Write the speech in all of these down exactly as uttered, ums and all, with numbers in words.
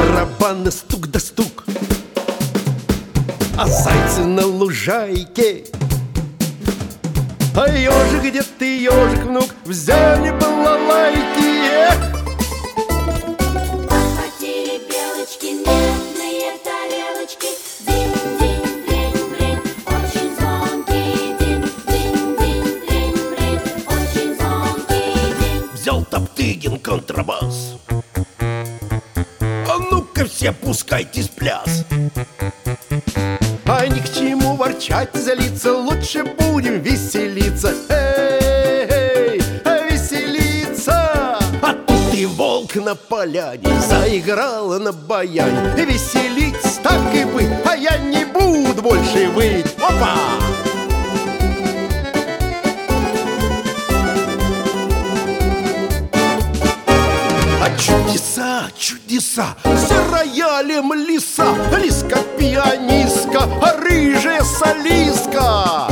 барабаны стук да стук, а зайцы на лужайке. А ежик, где ты, ежик, внук, взяли балалайки. Эх! Подхватили белочки, медные тарелочки. Динь-динь-динь-бринь, очень звонкий динь. Динь-динь-динь-бринь, очень звонкий динь. Взял Топтыгин контрабас. А ну-ка все пускайтесь в пляс. А ни к чему ворчать, злиться, лучше будем веселиться. Эй, веселиться! А тут и волк на поляне заиграл на баяне. Веселиться так и быть, а я не буду больше выть. Опа! А чудеса, чудеса, за роялем лиса, лиска пианистка, а рыжая солистка.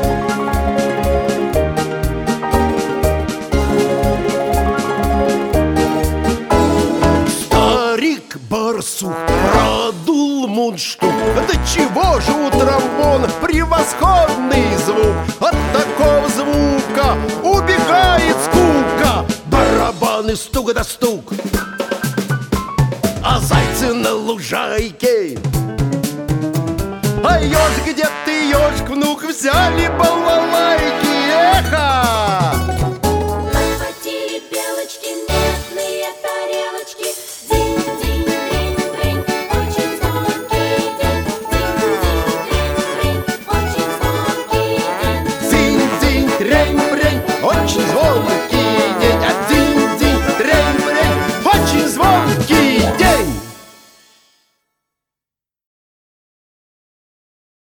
Старик барсук продул мундштук. Да чего же у тромбона превосходный звук? От такого звука убегает скука. Барабаны стук да стук, а зайцы на лужайке. А ежик, где ты, ежик, внук, взяли балалайки. Эхо!